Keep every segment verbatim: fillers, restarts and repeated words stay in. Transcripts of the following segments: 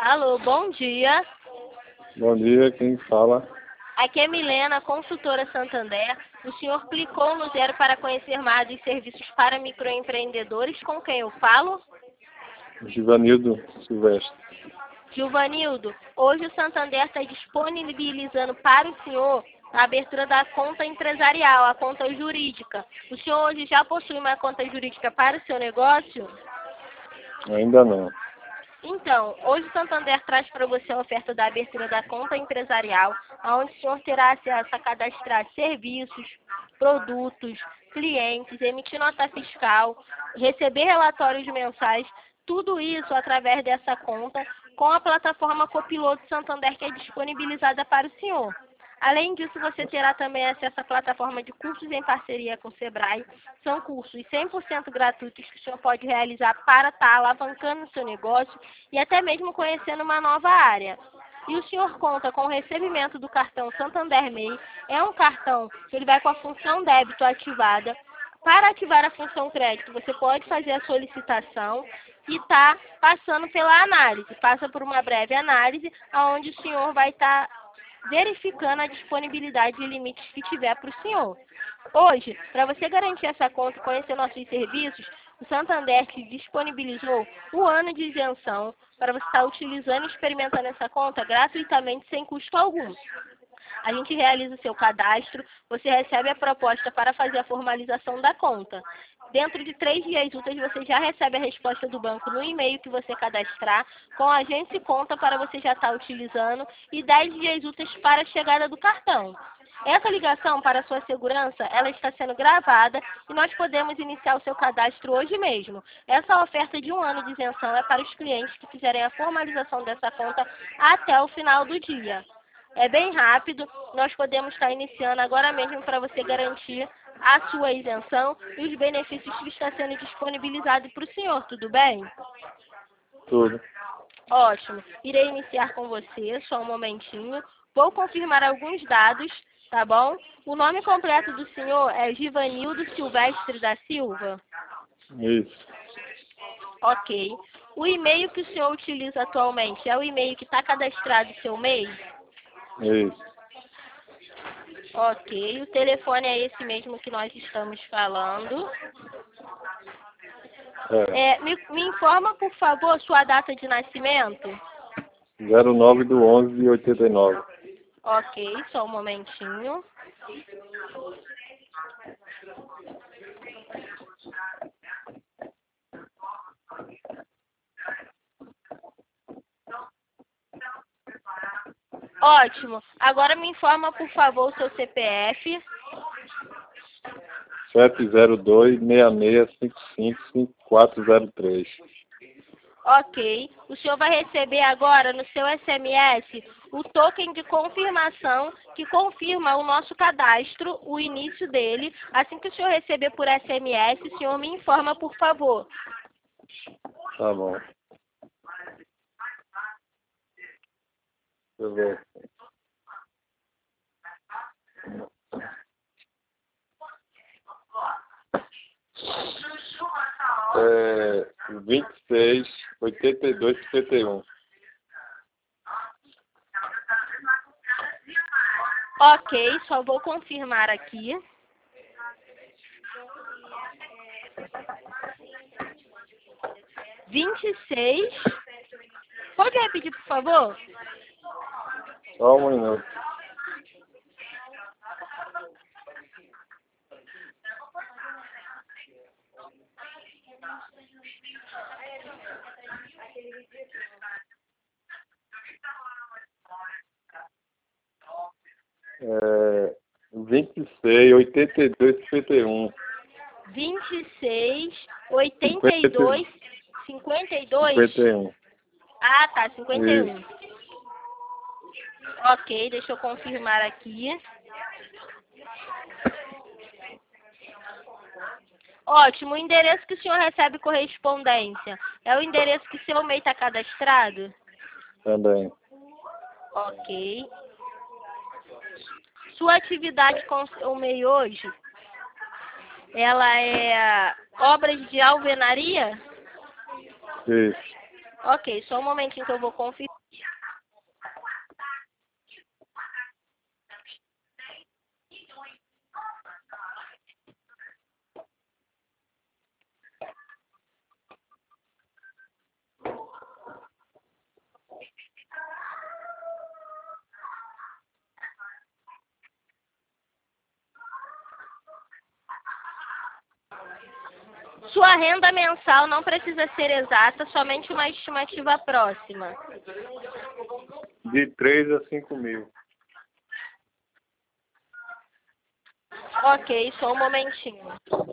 Alô, bom dia. Bom dia, quem fala? Aqui é Milena, consultora Santander. O senhor clicou no zero para conhecer mais dos serviços para microempreendedores. Com quem eu falo? Givanildo Silvestre. Gilvanildo, hoje o Santander está disponibilizando para o senhor a abertura da conta empresarial, a conta jurídica. O senhor hoje já possui uma conta jurídica para o seu negócio? Ainda não. Então, hoje o Santander traz para você a oferta da abertura da conta empresarial, onde o senhor terá acesso a cadastrar serviços, produtos, clientes, emitir nota fiscal, receber relatórios mensais, tudo isso através dessa conta, com a plataforma Copiloto Santander, que é disponibilizada para o senhor. Além disso, você terá também acesso à plataforma de cursos em parceria com o Sebrae. São cursos cem por cento gratuitos que o senhor pode realizar para estar alavancando o seu negócio e até mesmo conhecendo uma nova área. E o senhor conta com o recebimento do cartão Santander M E I. É um cartão que ele vai com a função débito ativada. Para ativar a função crédito, você pode fazer a solicitação e está passando pela análise. Passa por uma breve análise, onde o senhor vai estar verificando a disponibilidade de limites que tiver para o senhor. Hoje, para você garantir essa conta e conhecer nossos serviços, o Santander te disponibilizou um ano de isenção para você estar utilizando e experimentando essa conta gratuitamente, sem custo algum. A gente realiza o seu cadastro, você recebe a proposta para fazer a formalização da conta. Dentro de três dias úteis, você já recebe a resposta do banco no e-mail que você cadastrar, com a agência e conta para você já estar utilizando, e dez dias úteis para a chegada do cartão. Essa ligação, para sua segurança, ela está sendo gravada e nós podemos iniciar o seu cadastro hoje mesmo. Essa oferta de um ano de isenção é para os clientes que fizerem a formalização dessa conta até o final do dia. É bem rápido, nós podemos estar iniciando agora mesmo para você garantir a sua isenção e os benefícios que está sendo disponibilizado para o senhor, tudo bem? Tudo. Ótimo. Irei iniciar com você, só um momentinho. Vou confirmar alguns dados, tá bom? O nome completo do senhor é Givanildo Silvestre da Silva? Isso. Ok. O e-mail que o senhor utiliza atualmente é o e-mail que está cadastrado no seu M E I? Isso. Ok, o telefone é esse mesmo que nós estamos falando. É. É, me, me informa, por favor, sua data de nascimento. zero nove do onze de oitenta e nove. Ok, só um momentinho. Ótimo. Agora me informa, por favor, o seu C P F. sete zero dois, seis seis cinco cinco, cinco quatro zero três. Ok. O senhor vai receber agora no seu S M S o token de confirmação que confirma o nosso cadastro, o início dele. Assim que o senhor receber por S M S, o senhor me informa, por favor. Tá bom. Deixa eu ver. É vinte e seis, oitenta e dois, cinquenta e um. Ok, só vou confirmar aqui. vinte e seis. Pode repetir, por favor? Só um minuto. É vinte e seis, oitenta e dois, cinquenta e um. vinte e seis, oitenta e dois, cinquenta e dois? cinquenta e um. Ah, tá, cinquenta e um. Isso. Ok, deixa eu confirmar aqui. Ótimo, o endereço que o senhor recebe correspondência é o endereço que o seu M E I está cadastrado? Também. Ok. Sua atividade com o M E I hoje, ela é obras de alvenaria? Isso. Ok, só um momentinho que eu vou confirmar. Sua renda mensal não precisa ser exata, somente uma estimativa próxima. De três a cinco mil. Ok, só um momentinho.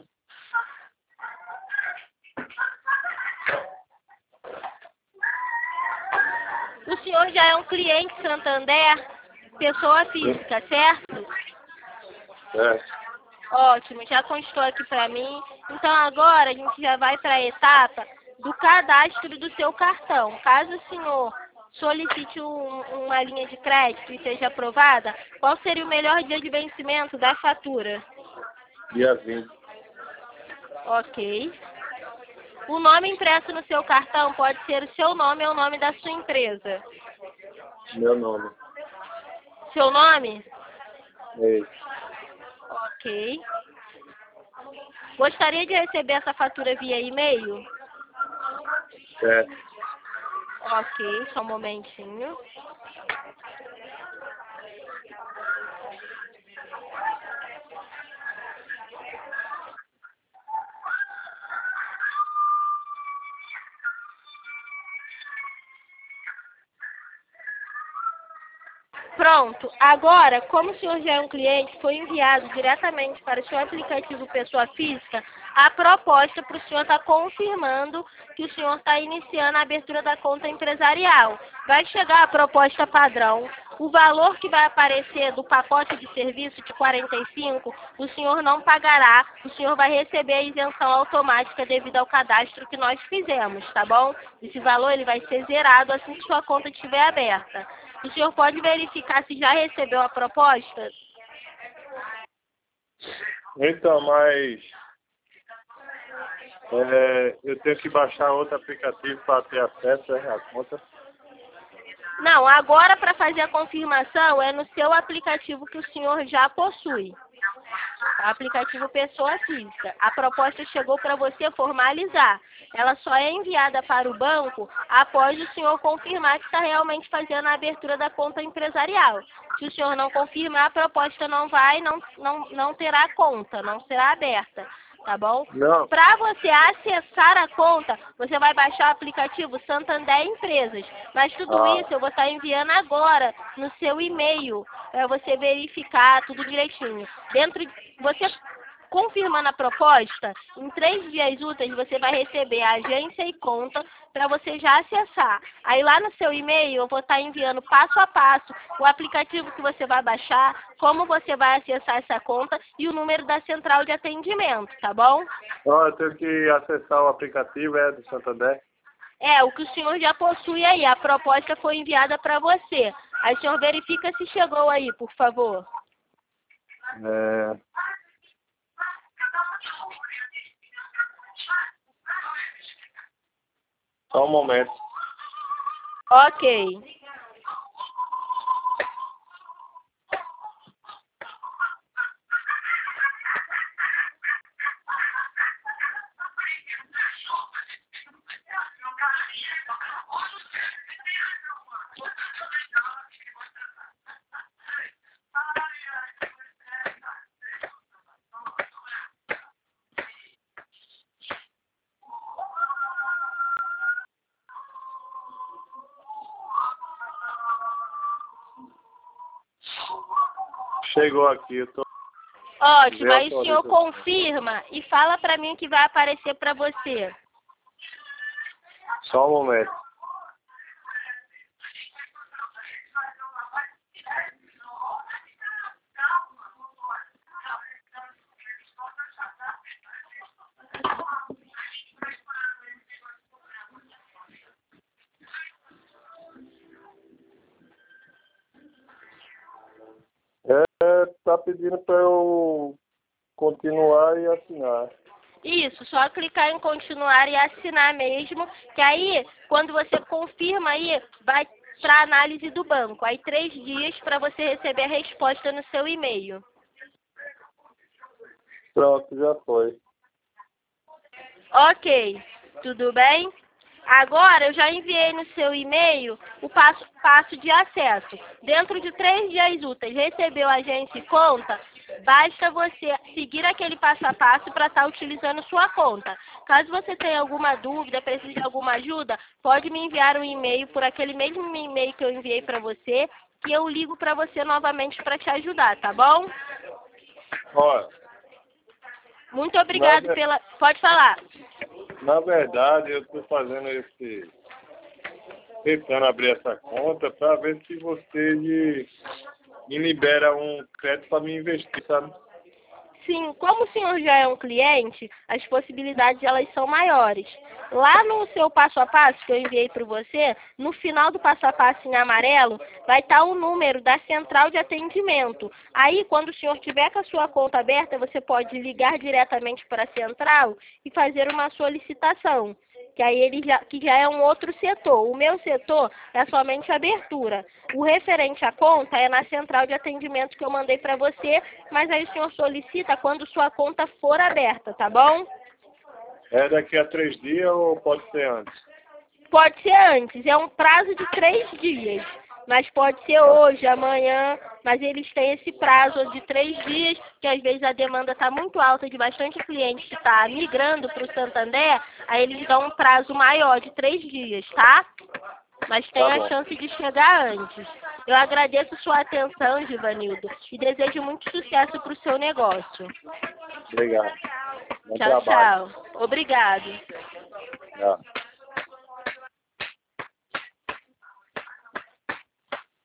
O senhor já é um cliente Santander, pessoa física, certo? É. Ótimo, já constou aqui para mim. Então agora a gente já vai para a etapa do cadastro do seu cartão. Caso o senhor solicite um, uma linha de crédito e seja aprovada, qual seria o melhor dia de vencimento da fatura? Dia vinte. Ok. O nome impresso no seu cartão pode ser o seu nome ou o nome da sua empresa. Meu nome. Seu nome? É. Ok. Gostaria de receber essa fatura via e-mail? É. Ok, só um momentinho. Pronto. Agora, como o senhor já é um cliente, foi enviado diretamente para o seu aplicativo pessoa física a proposta para o senhor estar confirmando que o senhor está iniciando a abertura da conta empresarial. Vai chegar a proposta padrão. O valor que vai aparecer do pacote de serviço de quarenta e cinco, o senhor não pagará. O senhor vai receber a isenção automática devido ao cadastro que nós fizemos, tá bom? Esse valor ele vai ser zerado assim que sua conta estiver aberta. O senhor pode verificar se já recebeu a proposta? Então, mas é, eu tenho que baixar outro aplicativo para ter acesso à conta. Não, agora para fazer a confirmação é no seu aplicativo que o senhor já possui. Aplicativo pessoa física. A proposta chegou para você formalizar. Ela só é enviada para o banco após o senhor confirmar que está realmente fazendo a abertura da conta empresarial. Se o senhor não confirmar, a proposta não vai, não, não, não terá conta, não será aberta. Tá bom? Não. Para você acessar a conta, você vai baixar o aplicativo Santander Empresas. Mas tudo Ah. isso eu vou estar enviando agora no seu e-mail, para você verificar tudo direitinho. Dentro de, você confirmando a proposta, em três dias úteis você vai receber a agência e conta para você já acessar. Aí lá no seu e-mail eu vou estar enviando passo a passo o aplicativo que você vai baixar, como você vai acessar essa conta e o número da central de atendimento, tá bom? Não, eu tenho que acessar o aplicativo, é, do Santander. É, o que o senhor já possui aí, a proposta foi enviada para você. Aí o senhor verifica se chegou aí, por favor. É... Só um momento. Ok. Chegou aqui, eu tô... Ótimo, aí o senhor autorização. confirma e fala para mim o que vai aparecer para você. Só um momento. É, tá pedindo para eu continuar e assinar. Isso, só clicar em continuar e assinar mesmo, que aí, quando você confirma aí, vai para análise do banco. Aí, três dias para você receber a resposta no seu e-mail. Pronto, já foi. Ok, tudo bem? Agora, eu já enviei no seu e-mail o passo, passo de acesso. Dentro de três dias úteis, recebeu a agência e conta, Basta você seguir aquele passo a passo para estar utilizando sua conta. Caso você tenha alguma dúvida, precise de alguma ajuda, pode me enviar um e-mail por aquele mesmo e-mail que eu enviei para você, que eu ligo para você novamente para te ajudar, tá bom? Olha, Muito obrigado na, pela... Pode falar. na verdade, eu estou fazendo esse... tentando abrir essa conta para ver se você me, me libera um crédito para me investir, sabe? Sim, como o senhor já é um cliente, as possibilidades elas são maiores. Lá no seu passo a passo que eu enviei para você, no final do passo a passo em amarelo, vai estar o número da central de atendimento. Aí, quando o senhor tiver com a sua conta aberta, você pode ligar diretamente para a central e fazer uma solicitação, que aí ele já, que já é um outro setor. O meu setor é somente abertura. O referente à conta é na central de atendimento que eu mandei para você, mas aí o senhor solicita quando sua conta for aberta, tá bom? É daqui a três dias ou pode ser antes? Pode ser antes, é um prazo de três dias. Mas pode ser hoje, amanhã, mas eles têm esse prazo de três dias, que às vezes a demanda está muito alta de bastante cliente que está migrando para o Santander, aí eles dão um prazo maior de três dias, tá? Mas tem Tá a bom. chance de chegar antes. Eu agradeço sua atenção, Givanildo, e desejo muito sucesso para o seu negócio. Obrigado. Bom Tchau, trabalho. tchau. Obrigado. Tchau.